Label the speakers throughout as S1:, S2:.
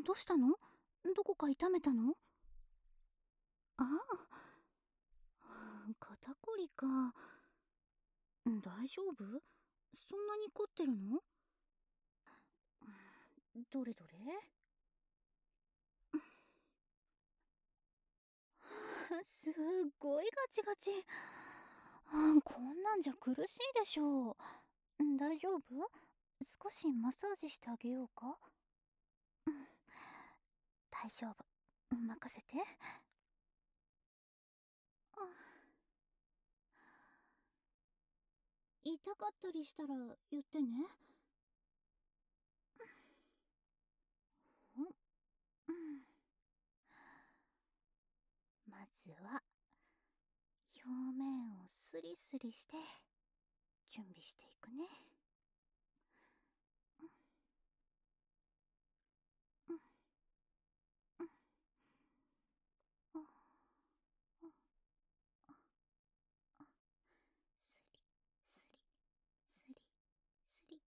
S1: どうしたの？どこか痛めたの？ああ、肩こりか。大丈夫？そんなに凝ってるの？どれどれ。すっごいガチガチ。こんなんじゃ苦しいでしょう。大丈夫？少しマッサージしてあげようか？大丈夫。任せて。痛かったりしたら言ってね。まずは表面をスリスリして準備していくね。スリスリスリスリ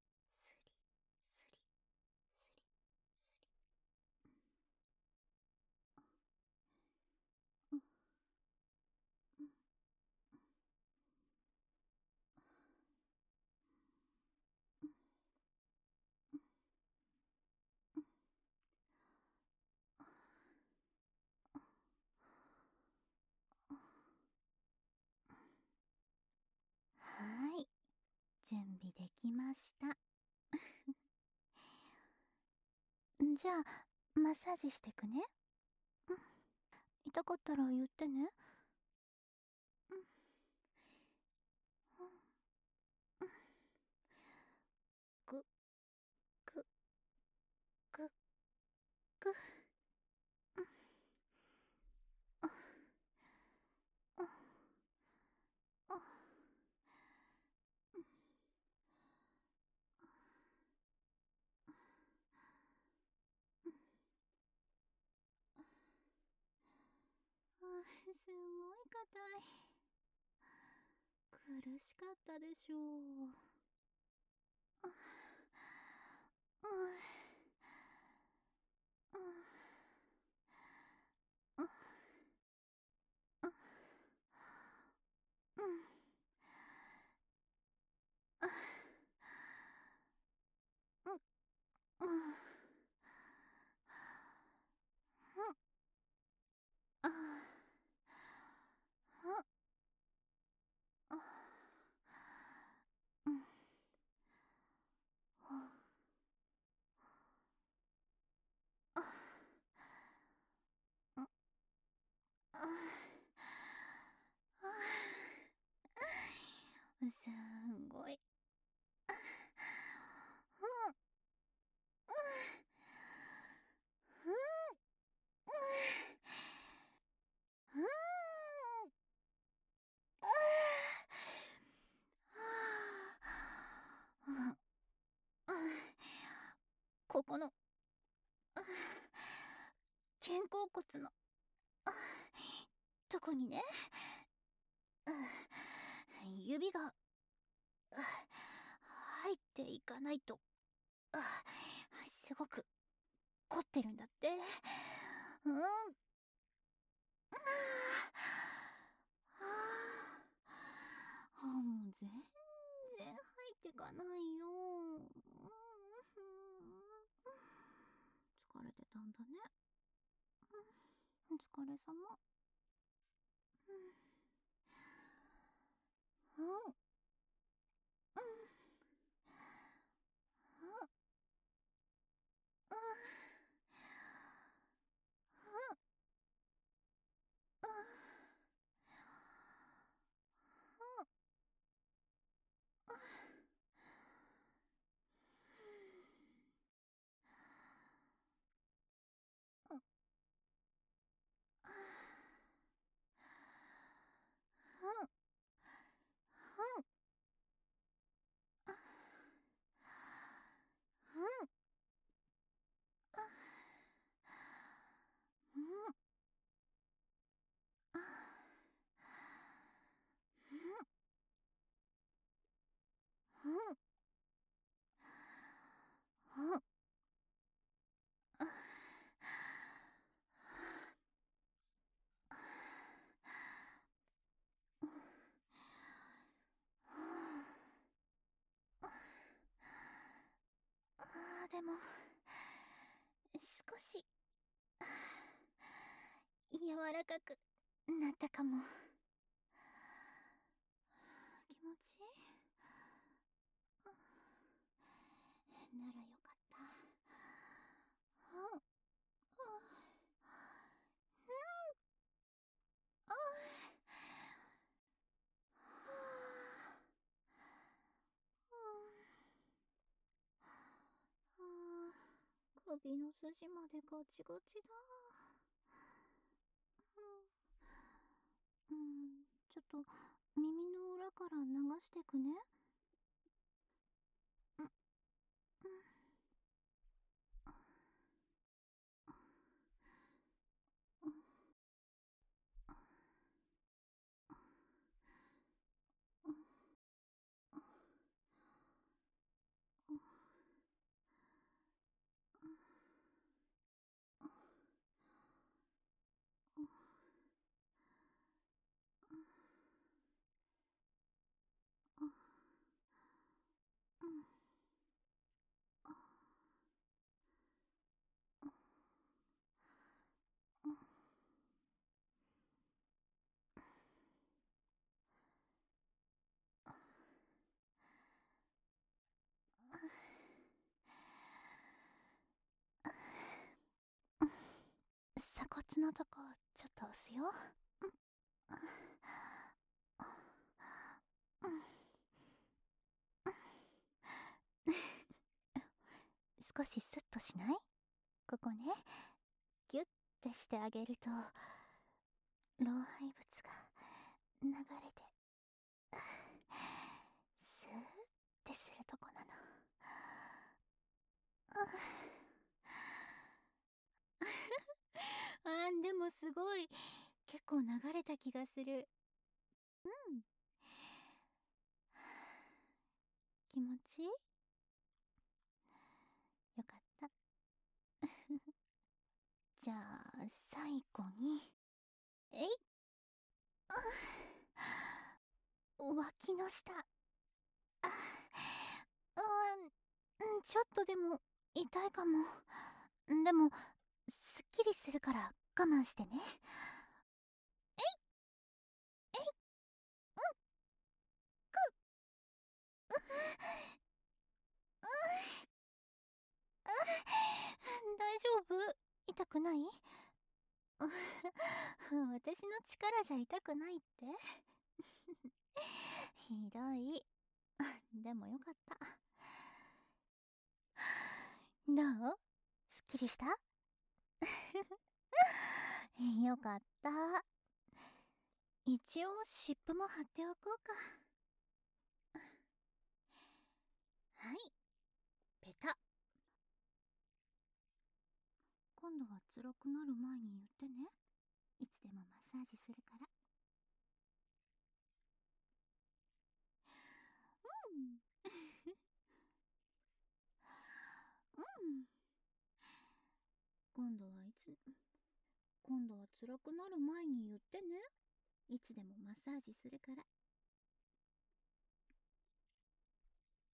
S1: はい、準備できました。じゃあマッサージしてくね。痛かったら言ってね。ぐぐぐぐ。すごい硬い。苦しかったでしょう。すんごい。ここの肩甲骨のとこにね、指が入っていかないとすごく凝ってるんだって。もう全然入ってかないよ。疲れてたんだね。お疲れ様。 も少し柔らかくなったかも。気持ちいい。ならよかった。首の筋までガチガチだ。ちょっと耳の裏から流してくね。鎖骨のとこちょっと押すよ。少しスッとしない？ここね、ギュッてしてあげると老廃物が流れてスーってするとこなの。でもすごい結構流れた気がする。気持ちいい？よかった。じゃあ最後にえいっ、脇の下、ちょっとでも痛いかも。でもすっきりするから我慢してね。大丈夫？痛くない？私の力じゃ痛くないって？ひどい。でもよかった。どう？すっきりした？よかった。一応湿布も貼っておこうか。はい、ペタ。今度は辛くなる前に言ってね。いつでもマッサージするから。今度はいつ、今度は辛くなる前に言ってね。いつでもマッサージするから。